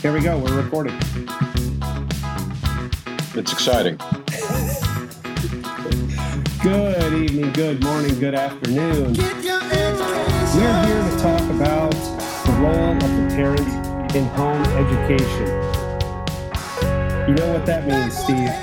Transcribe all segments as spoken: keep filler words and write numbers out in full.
Here we go. We're recording. It's exciting. Good evening, good morning, good afternoon. We're here to talk about the role of the parent in home education. You know what that means, Steve?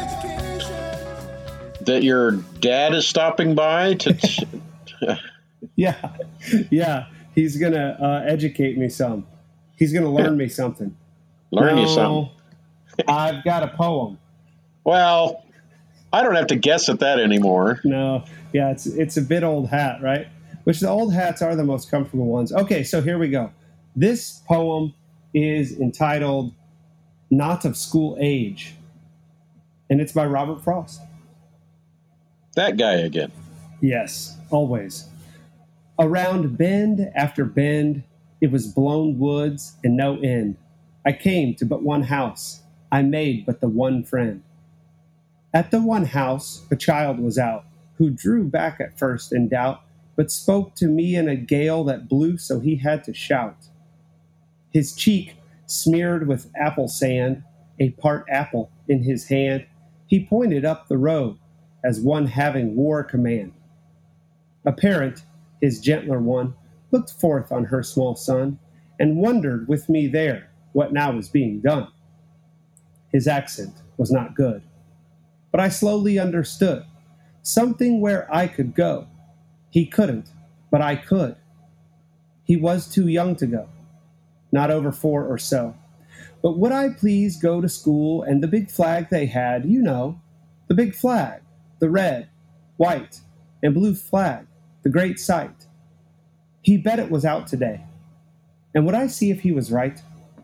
That your dad is stopping by to... T- yeah, yeah. He's going to uh, educate me some. He's going to learn me something. Learn no, you something. I've got a poem. Well, I don't have to guess at that anymore. No, yeah, it's it's a bit old hat, right? Which the old hats are the most comfortable ones. Okay, so here we go. This poem is entitled Not of School Age, and it's by Robert Frost. That guy again. Yes, always. Around bend after bend, it was blown woods and no end. I came to but one house. I made but the one friend. At the one house, a child was out, who drew back at first in doubt, but spoke to me in a gale that blew so he had to shout. His cheek smeared with apple sand, a part apple in his hand, he pointed up the road as one having war command. A parent, his gentler one, looked forth on her small son, and wondered with me there what now was being done. His accent was not good, but I slowly understood something where I could go. He couldn't, but I could. He was too young to go, not over four or so. But would I please go to school, and the big flag they had, you know, the big flag, the red, white, and blue flag, the great sight. He bet it was out today. And would I see if he was right?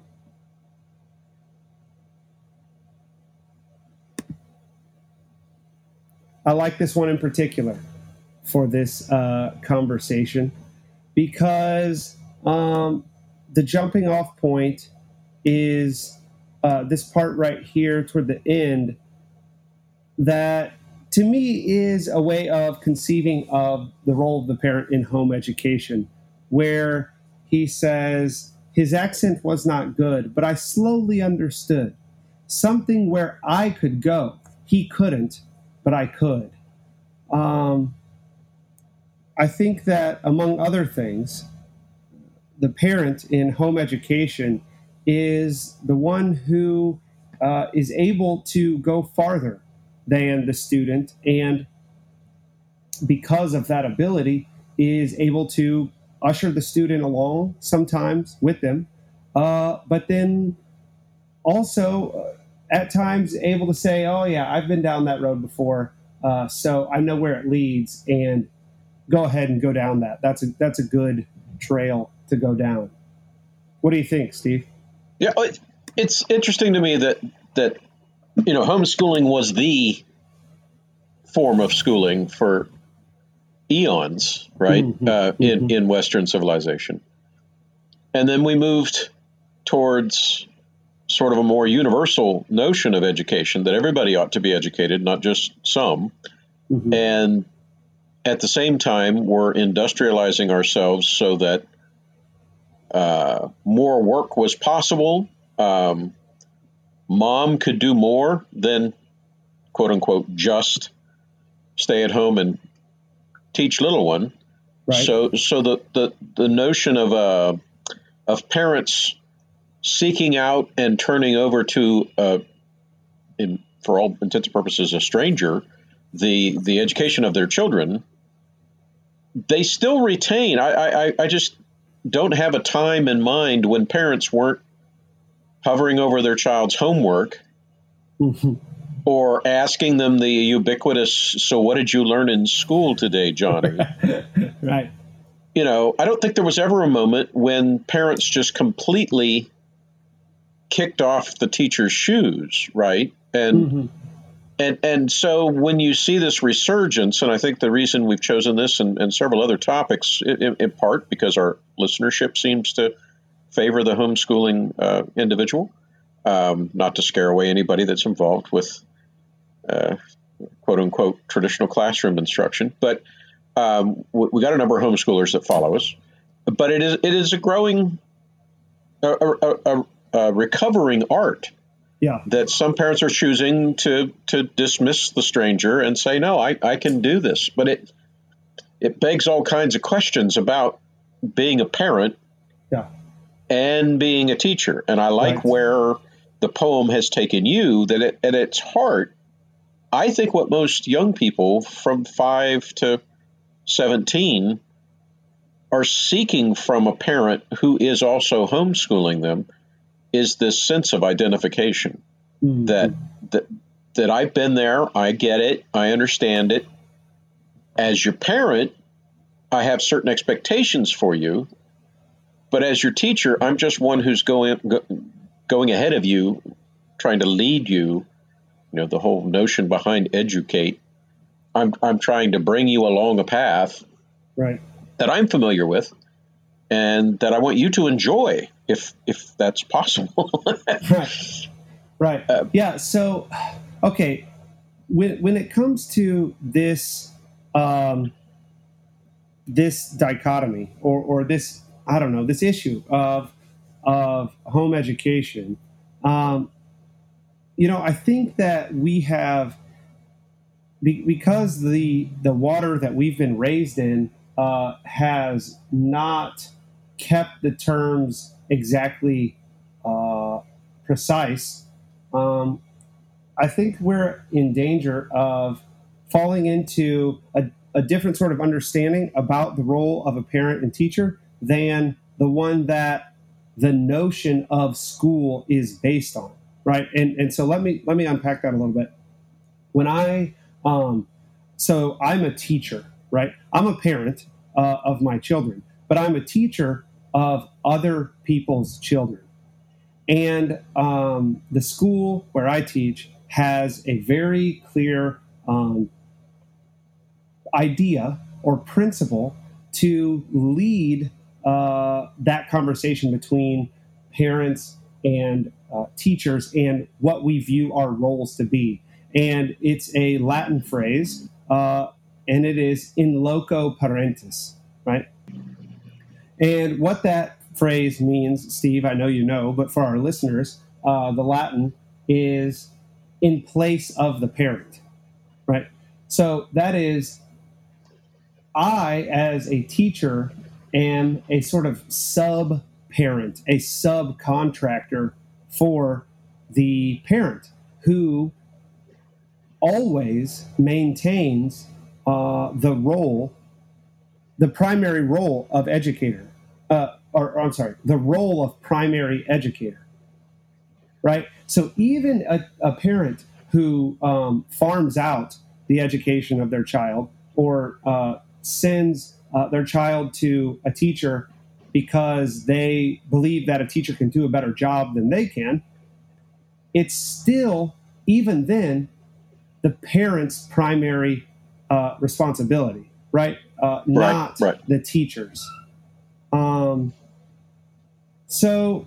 I like this one in particular for this uh, conversation because um, the jumping off point is uh, this part right here toward the end that to me is a way of conceiving of the role of the parent in home education, where he says his accent was not good, but I slowly understood something where I could go. He couldn't, but I could. Um, I think that, among other things, the parent in home education is the one who uh, is able to go farther than the student, and because of that ability, is able to usher the student along sometimes with them, uh, but then also uh, at times able to say, oh yeah, I've been down that road before, uh, so I know where it leads, and go ahead and go down that. That's a that's a good trail to go down. What do you think, Steve? Yeah, it's interesting to me that that you know homeschooling was the form of schooling for eons, right? Mm-hmm, uh, mm-hmm. in in Western civilization, and then we moved towards sort of a more universal notion of education that everybody ought to be educated, not just some. Mm-hmm. And at the same time, we're industrializing ourselves so that uh, more work was possible. Um, mom could do more than, quote unquote, just stay at home and teach little one. Right. So, so the, the, the notion of uh, of parents seeking out and turning over to, uh, in, for all intents and purposes, a stranger, the the education of their children, they still retain. I, I, I just don't have a time in mind when parents weren't hovering over their child's homework Mm-hmm. or asking them the ubiquitous, so what did you learn in school today, Johnny? Right. You know, I don't think there was ever a moment when parents just completely kicked off the teacher's shoes, right? And Mm-hmm. and and so when you see this resurgence, and I think the reason we've chosen this and, and several other topics, in, in part because our listenership seems to favor the homeschooling uh, individual, um, not to scare away anybody that's involved with uh, quote unquote traditional classroom instruction, but um, we got a number of homeschoolers that follow us. But it is it is a growing a, a, a, uh, recovering art. Yeah. That some parents are choosing to to dismiss the stranger and say, no, I, I can do this. But it it begs all kinds of questions about being a parent Yeah. and being a teacher. And I like Right. where the poem has taken you, that it, at its heart, I think what most young people from five to seventeen are seeking from a parent who is also homeschooling them is this sense of identification. Mm-hmm. That that that I've been there, I get it, I understand it. As your parent, I have certain expectations for you, but as your teacher, I'm just one who's going go, going ahead of you, trying to lead you. You know, the whole notion behind educate. I'm I'm trying to bring you along a path, Right. that I'm familiar with, and that I want you to enjoy, if if that's possible. Right. Right. Uh, yeah. So, okay, when when it comes to this um, this dichotomy or or this, I don't know, this issue of of home education, um, you know, I think that we have be, because the the water that we've been raised in uh, has not kept the terms exactly uh, precise. Um, I think we're in danger of falling into a, a different sort of understanding about the role of a parent and teacher than the one that the notion of school is based on, right? And and so let me let me unpack that a little bit. When I um, so I'm a teacher, right? I'm a parent uh, of my children, but I'm a teacher of other people's children. And um, the school where I teach has a very clear um, idea or principle to lead uh, that conversation between parents and uh, teachers and what we view our roles to be. And it's a Latin phrase, uh, and it is in loco parentis, right? And what that phrase means, Steve, I know you know, but for our listeners, uh, the Latin is in place of the parent, right? So that is, I, as a teacher, am a sort of sub parent, a subcontractor for the parent who always maintains uh, the role, the primary role of educator. Uh, or, or I'm sorry, the role of primary educator, right? So even a, a parent who um, farms out the education of their child or uh, sends uh, their child to a teacher because they believe that a teacher can do a better job than they can, it's still, even then, the parent's primary uh, responsibility, right? Uh, right, not right. the teacher's. Um, so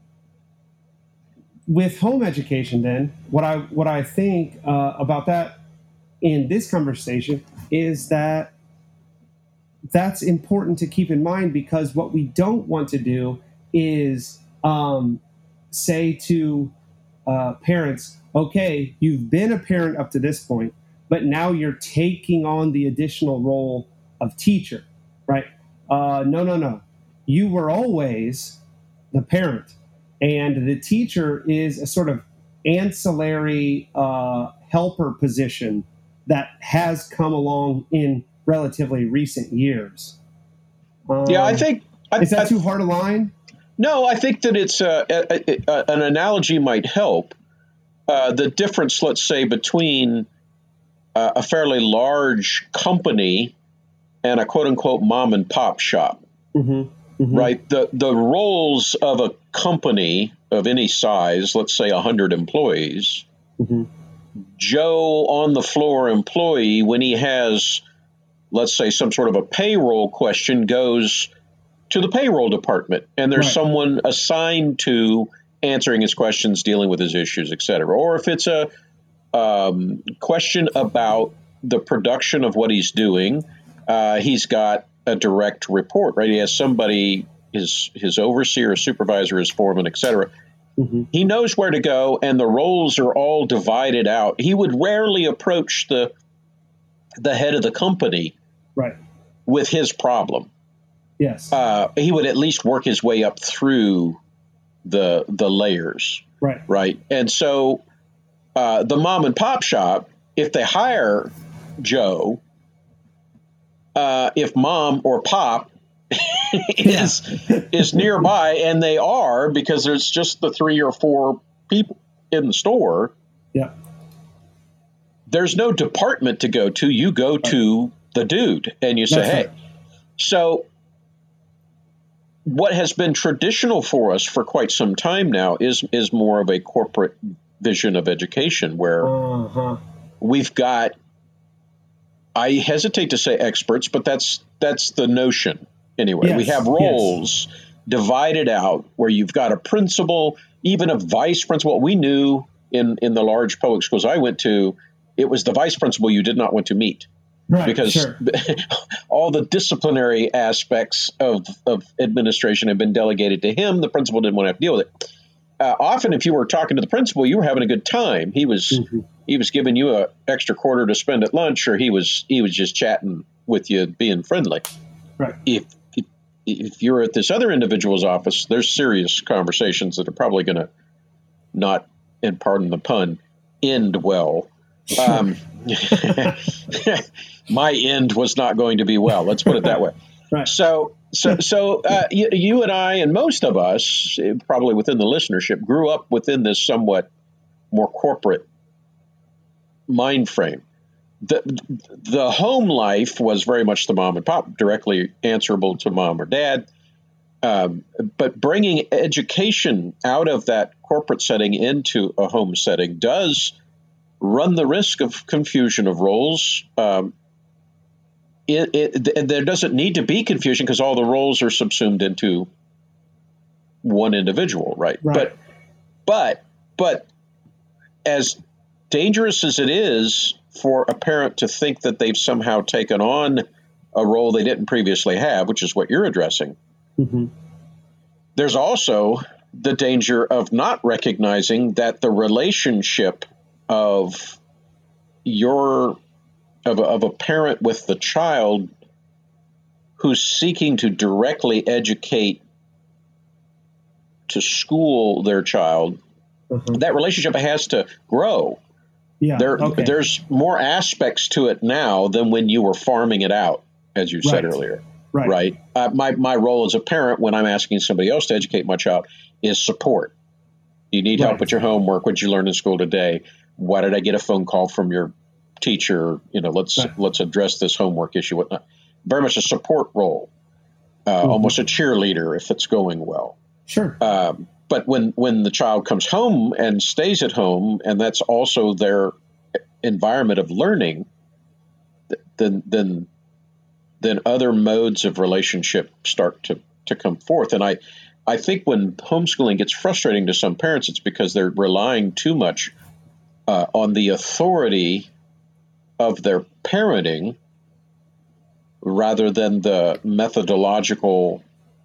with home education, then what I what I think uh, about that in this conversation is that that's important to keep in mind, because what we don't want to do is um, say to uh, parents, okay, you've been a parent up to this point, but now you're taking on the additional role of teacher, right? Uh, no, no, no. You were always the parent, and the teacher is a sort of ancillary uh, helper position that has come along in relatively recent years. Um, Yeah, I think. I, is that I, too hard a line? no, I think that it's uh, a, a, a, an analogy might help. Uh, the difference, let's say, between uh, a fairly large company and a quote unquote mom and pop shop, Mm-hmm. Mm-hmm. right? The the roles of a company of any size, let's say one hundred employees, Mm-hmm. Joe on the floor employee, when he has, let's say, some sort of a payroll question, goes to the payroll department, and there's Right. someone assigned to answering his questions, dealing with his issues, et cetera. Or if it's a um, question about the production of what he's doing, uh, he's got a direct report, right? He has somebody, his his overseer, his supervisor, his foreman, et cetera. Mm-hmm. He knows where to go, and the roles are all divided out. He would rarely approach the the head of the company Right. with his problem. Yes. Uh, he would at least work his way up through the the layers. Right. Right. And so uh, the mom and pop shop, if they hire Joe, uh, if mom or pop is is nearby, and they are, because there's just the three or four people in the store. Yeah. There's no department to go to. You go right. to the dude and you say, That's hey. Right. So what has been traditional for us for quite some time now is is more of a corporate vision of education, where uh-huh. we've got, I hesitate to say experts, but that's that's the notion. Anyway, yes, we have roles yes. divided out where you've got a principal, even a vice principal. We knew in, in the large public schools I went to, it was the vice principal you did not want to meet. Right, because sure. all the disciplinary aspects of, of administration had been delegated to him. The principal didn't want to have to deal with it. Uh, often, if you were talking to the principal, you were having a good time. He was mm-hmm. he was giving you an extra quarter to spend at lunch, or he was he was just chatting with you, being friendly. Right. If if, if you're at this other individual's office, there's serious conversations that are probably going to not, and pardon the pun, end well. Sure. Um, my end was not going to be well. Let's put it that way. Right. So, so, so uh, you, you and I, and most of us, probably within the listenership, grew up within this somewhat more corporate mind frame. The the home life was very much the mom and pop, directly answerable to mom or dad. Um, but bringing education out of that corporate setting into a home setting does run the risk of confusion of roles. Um, it, it, there doesn't need to be confusion because all the roles are subsumed into one individual, right? Right. But, but, but as dangerous as it is for a parent to think that they've somehow taken on a role they didn't previously have, which is what you're addressing, mm-hmm. there's also the danger of not recognizing that the relationship of your of a, of a parent with the child who's seeking to directly educate to school their child, mm-hmm. that relationship has to grow. Yeah, there, okay. There's more aspects to it now than when you were farming it out, as you said right. earlier. Right. Right. Uh, my my role as a parent when I'm asking somebody else to educate my child is support. You need right. help with your homework. What did you learn in school today? Why did I get a phone call from your teacher? You know, let's right. let's address this homework issue. Whatnot. Very much a support role, uh, mm-hmm. almost a cheerleader if it's going well. Sure. Um, but when when the child comes home and stays at home, and that's also their environment of learning, then then then other modes of relationship start to to come forth. And I I think when homeschooling gets frustrating to some parents, it's because they're relying too much uh, on the authority of their parenting rather than the methodological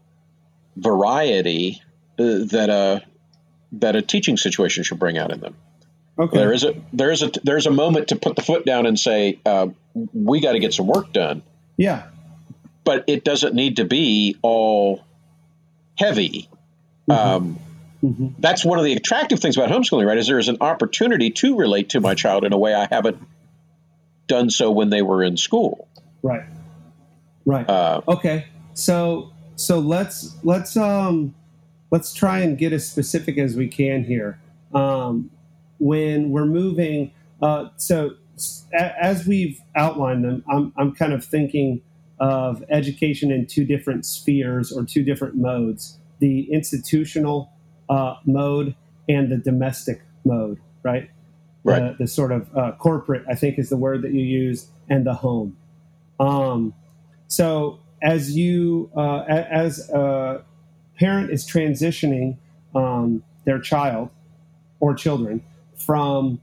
variety uh, that a that a teaching situation should bring out in them. Okay. There is a there is a there's a moment to put the foot down and say uh, we got to get some work done. Yeah. But it doesn't need to be all heavy. Mm-hmm. Um, mm-hmm. That's one of the attractive things about homeschooling, right? Is there is an opportunity to relate to my child in a way I haven't done so when they were in school. Right. Right. Uh, okay. So so let's let's um let's try and get as specific as we can here. Um, when we're moving, uh, so a, as we've outlined them, I'm I'm kind of thinking of education in two different spheres or two different modes: the institutional uh, mode and the domestic mode. Right. Right. The, the sort of uh, corporate, I think, is the word that you use, and the home. Um, so as you, uh, a, as a parent is transitioning um, their child or children from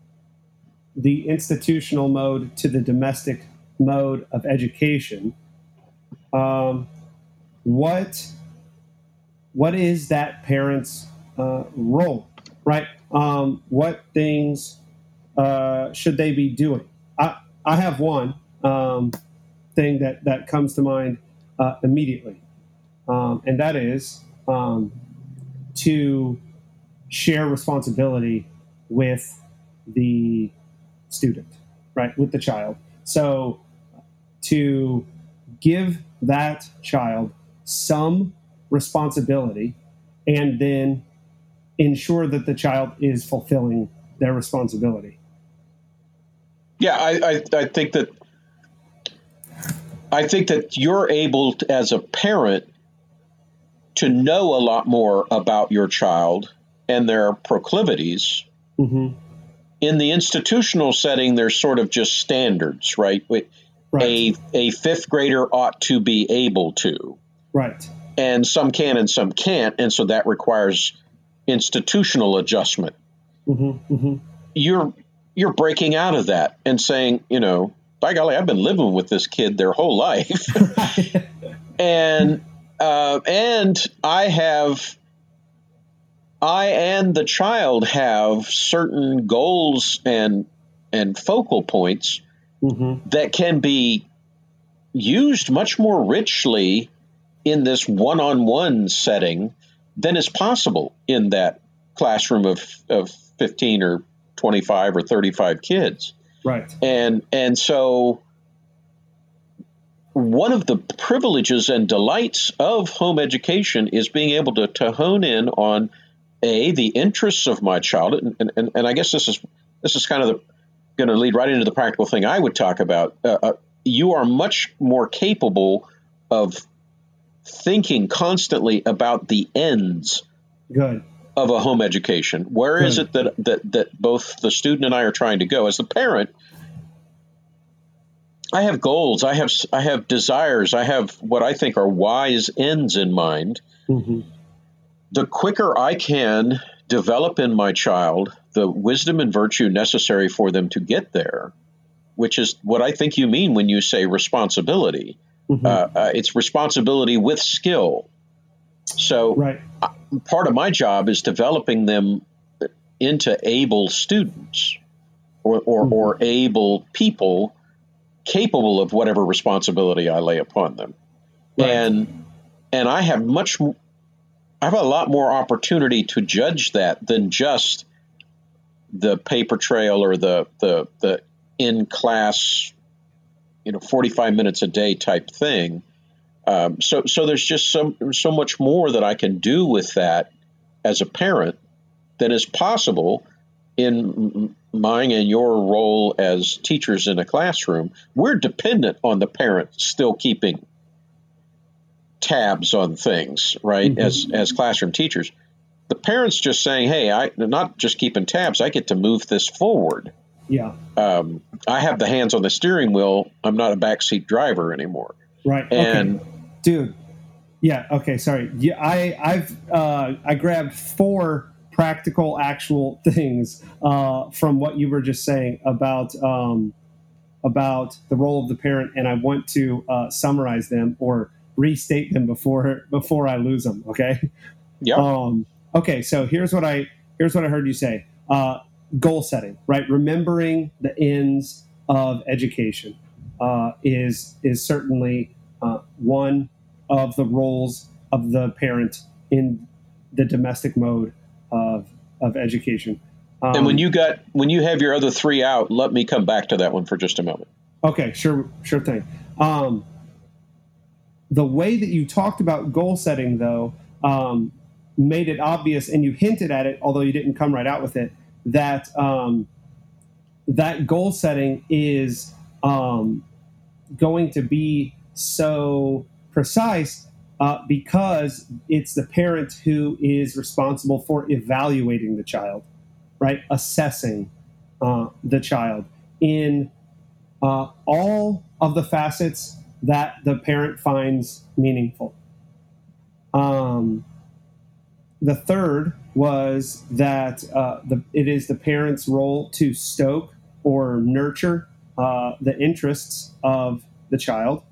the institutional mode to the domestic mode of education, um, what what is that parent's uh, role, right? Um, what things uh, should they be doing? I, I have one um, thing that, that comes to mind uh, immediately, um, and that is um, to share responsibility with the student, right, with the child. So to give that child some responsibility and then ensure that the child is fulfilling their responsibility. Yeah, I, I, I think that I think that you're able to, as a parent, to know a lot more about your child and their proclivities. Mm-hmm. In the institutional setting, there's sort of just standards, right? Right. A a fifth grader ought to be able to. Right. And some can and some can't, and so that requires institutional adjustment. Mm-hmm. Mm-hmm. You're you're breaking out of that and saying, you know, by golly, I've been living with this kid their whole life, and uh, and I have. I and the child have certain goals and and focal points mm-hmm. that can be used much more richly in this one-on-one setting than is possible in that classroom of, of fifteen or twenty-five or thirty-five kids. Right. And and so one of the privileges and delights of home education is being able to, to hone in on A, the interests of my child, and, and, and I guess this is this is kind of going to lead right into the practical thing I would talk about. Uh, uh, you are much more capable of thinking constantly about the ends Good. of a home education. Where Good. is it that, that that both the student and I are trying to go? As the parent, I have goals, I have I have desires, I have what I think are wise ends in mind. Mm-hmm. The quicker I can develop in my child the wisdom and virtue necessary for them to get there, which is what I think you mean when you say responsibility. Mm-hmm. Uh, uh, it's responsibility with skill. So right. uh, part of my job is developing them into able students or, or, mm-hmm. or able people capable of whatever responsibility I lay upon them. Right. And and I have much I have a lot more opportunity to judge that than just the paper trail or the the the in class, you know, forty-five minutes a day type thing. Um, so so there's just so so much more that I can do with that as a parent than is possible in mine and your role as teachers in a classroom. We're dependent on the parent still keeping tabs on things, right? Mm-hmm. As as classroom teachers, the parents just saying, "Hey, I not just keeping tabs. I get to move this forward." Yeah. Um, I have the hands on the steering wheel. I'm not a backseat driver anymore. Right. And okay. Dude. Yeah. Okay. Sorry. Yeah. I I've uh, I grabbed four practical, actual things uh, from what you were just saying about um, about the role of the parent, and I want to uh, summarize them or restate them before before I lose them. Okay. Yeah. Um, okay. So here's what I here's what I heard you say. Uh, goal setting, right? Remembering the ends of education uh, is is certainly uh, one of the roles of the parent in the domestic mode of of education. Um, and when you got when you have your other three out, let me come back to that one for just a moment. Okay, sure, sure thing. Um, the way that you talked about goal setting, though, um, made it obvious, and you hinted at it, although you didn't come right out with it, that um, that goal setting is um, going to be so precise uh, because it's the parent who is responsible for evaluating the child, right? Assessing uh, the child in uh, all of the facets that the parent finds meaningful. Um, the third was that uh, the, it is the parent's role to stoke or nurture uh, the interests of the child.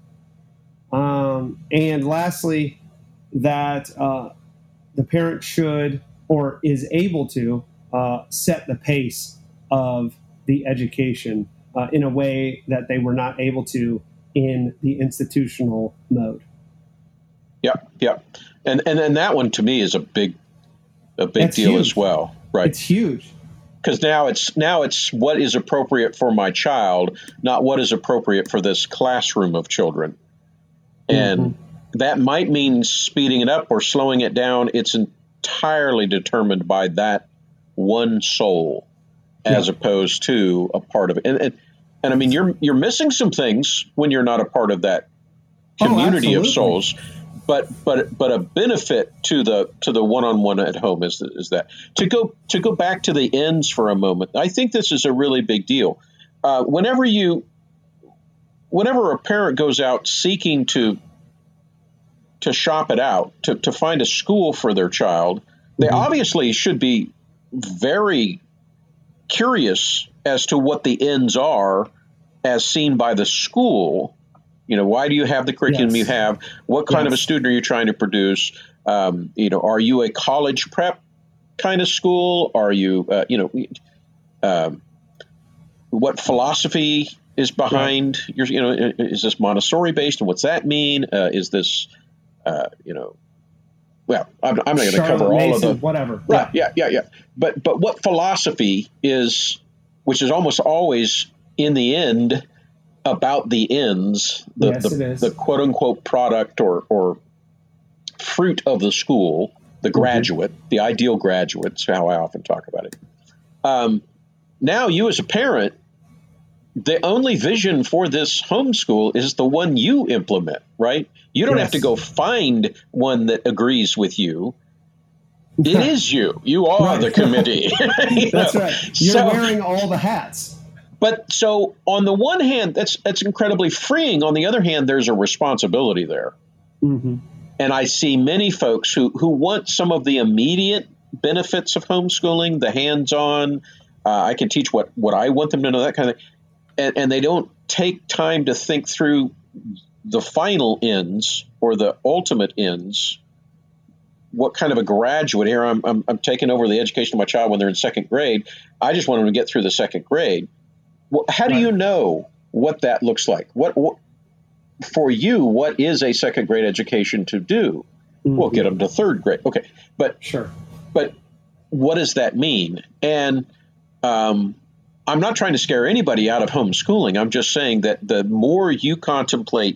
Um, and lastly, that uh, the parent should or is able to uh, set the pace of the education uh, in a way that they were not able to in the institutional mode. Yeah, yeah, and and and that one to me is a big, a big That's deal huge. as well, right? It's huge. Because now it's now it's what is appropriate for my child, not what is appropriate for this classroom of children, and mm-hmm. that might mean speeding it up or slowing it down. It's entirely determined by that one soul, as yeah. opposed to a part of it. And, and and I mean, you're you're missing some things when you're not a part of that community oh, of souls. But but but a benefit to the to the one-on-one at home is is that to go to go back to the ends for a moment. I think this is a really big deal. Uh, whenever you whenever a parent goes out seeking to to shop it out, to, to find a school for their child, they mm-hmm. obviously should be very curious as to what the ends are as seen by the school. You know, why do you have the curriculum yes. you have? What kind yes. of a student are you trying to produce? Um, you know, are you a college prep kind of school? Are you, uh, you know, um, what philosophy is behind right. your, you know, is this Montessori based? And what's that mean? Uh, is this, uh, you know, well, I'm, I'm not going to cover all Mason, of the whatever. Right. Yeah. yeah. Yeah. But, but what philosophy is, which is almost always in the end, about the ends, the, yes, the, the quote unquote product or, or fruit of the school, the graduate, mm-hmm. the ideal graduate, is how I often talk about it. Um, now you as a parent, the only vision for this homeschool is the one you implement, right? You don't yes. have to go find one that agrees with you. It is you. You are right. the committee. you That's know? right. You're so, wearing all the hats. But so on the one hand, that's that's incredibly freeing. On the other hand, there's a responsibility there. Mm-hmm. And I see many folks who, who want some of the immediate benefits of homeschooling, the hands-on, uh, I can teach what, what I want them to know, that kind of thing. And, and they don't take time to think through the final ends or the ultimate ends. What kind of a graduate here? I'm, I'm, I'm taking over the education of my child when they're in second grade. I just want them to get through the second grade. Well, how do right. you know what that looks like? What, what for you? What is a second grade education to do? Mm-hmm. Well, get them to third grade. Okay, but sure. But what does that mean? And um, I'm not trying to scare anybody out of homeschooling. I'm just saying that the more you contemplate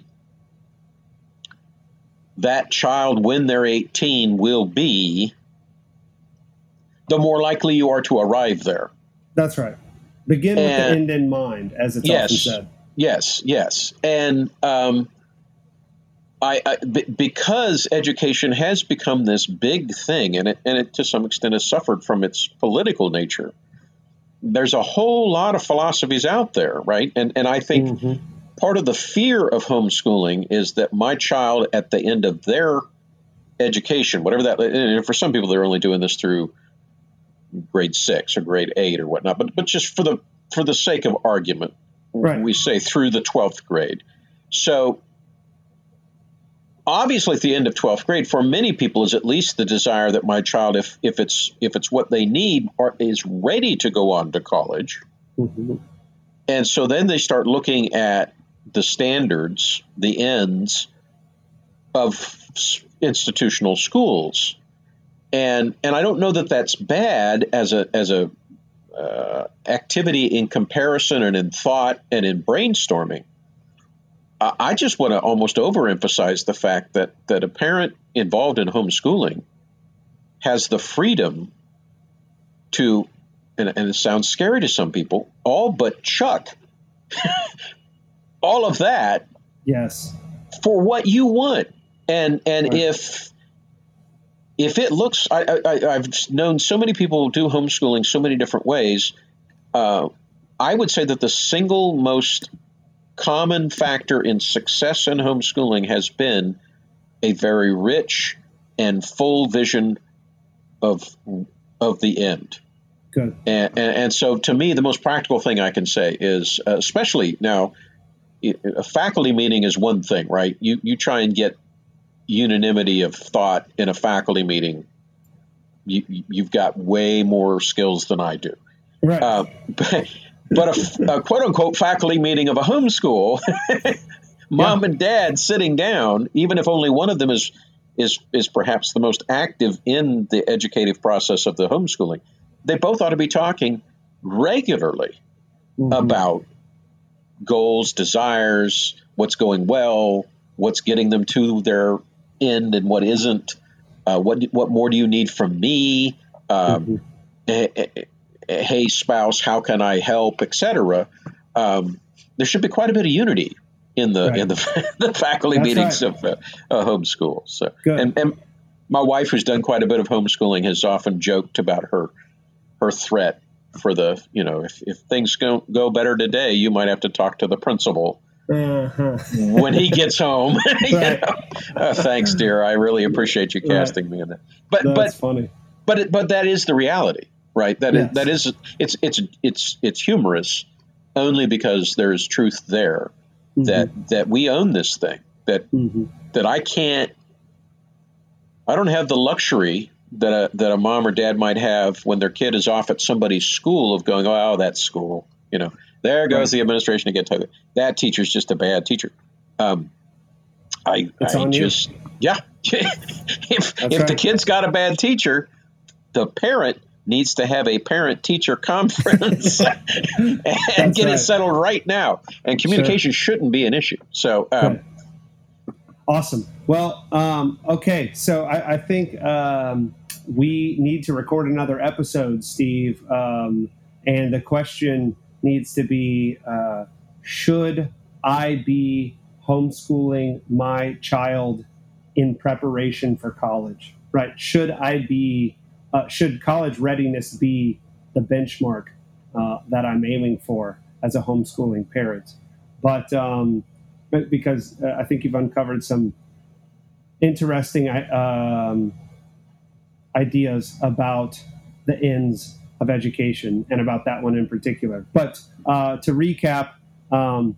that child when they're eighteen will be, the more likely you are to arrive there. That's right. Begin and, with the end in mind, as it's yes, often said. Yes, yes. And um, I, I b- because education has become this big thing, and it, and it to some extent has suffered from its political nature, there's a whole lot of philosophies out there, right? And, and I think mm-hmm. part of the fear of homeschooling is that my child at the end of their education, whatever that, and for some people, they're only doing this through grade six or grade eight or whatnot, but but just for the for the sake of argument, right. we say through the twelfth grade. So obviously, at the end of twelfth grade, for many people, is at least the desire that my child, if if it's if it's what they need, are, is ready to go on to college. Mm-hmm. And so then they start looking at the standards, the ends of institutional schools. And and I don't know that that's bad as a as a uh, activity in comparison and in thought and in brainstorming. Uh, I just want to almost overemphasize the fact that that a parent involved in homeschooling has the freedom to, and, and it sounds scary to some people, all but chuck all of that. Yes. For what you want, and and right. if. If it looks, I, I, I've known so many people do homeschooling so many different ways. Uh, I would say that the single most common factor in success in homeschooling has been a very rich and full vision of of the end. Good. And, and, and so, to me, the most practical thing I can say is, uh, especially now, a faculty meeting is one thing, right? You you try and get unanimity of thought in a faculty meeting. you, you've got way more skills than I do. Right. Uh, but but a, a quote unquote faculty meeting of a homeschool, mom yeah. and dad sitting down, even if only one of them is is is perhaps the most active in the educative process of the homeschooling, they both ought to be talking regularly mm-hmm. about goals, desires, what's going well, what's getting them to their end and what isn't. Uh, what what more do you need from me? Um, mm-hmm. Hey, spouse, how can I help, et cetera. Um, there should be quite a bit of unity in the right. in the, the faculty That's meetings right. of uh, a homeschool. So, and, and my wife, who's done quite a bit of homeschooling, has often joked about her her threat for the, you know, if, if things go, go better today, you might have to talk to the principal uh-huh. when he gets home. you right. know? uh, thanks, dear. I really appreciate you casting right. me in that. But That's but funny. But it, but that is the reality. Right. That yes. is, that is it's it's it's it's humorous only because there is truth there mm-hmm. that that we own this thing that mm-hmm. that I can't I don't have the luxury that a, that a mom or dad might have when their kid is off at somebody's school of going, oh, that's school. You know, there goes right. the administration to get to that teacher's just a bad teacher. Um, I, it's I on just you. yeah. if that's if right. the kid's got a bad teacher, the parent needs to have a parent-teacher conference and get right. it settled right now. And communication sure. shouldn't be an issue. So, um, awesome. Well, um, okay. So I, I think um, we need to record another episode, Steve. Um, and the question needs to be, uh, should I be homeschooling my child in preparation for college? Right? Should I be Uh, should college readiness be the benchmark uh, that I'm aiming for as a homeschooling parent? But, um, but because uh, I think you've uncovered some interesting um, ideas about the ends of education and about that one in particular. But uh, to recap, um,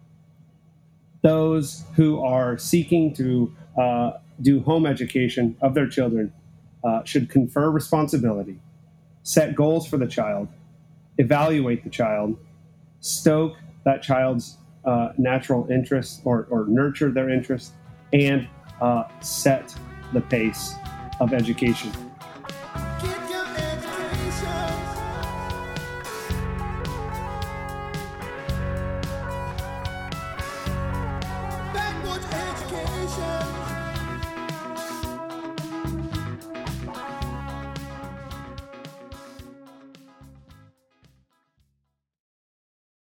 those who are seeking to uh, do home education of their children Uh, should confer responsibility, set goals for the child, evaluate the child, stoke that child's uh, natural interest or, or nurture their interest, and uh, set the pace of education. Get your education. Backward education.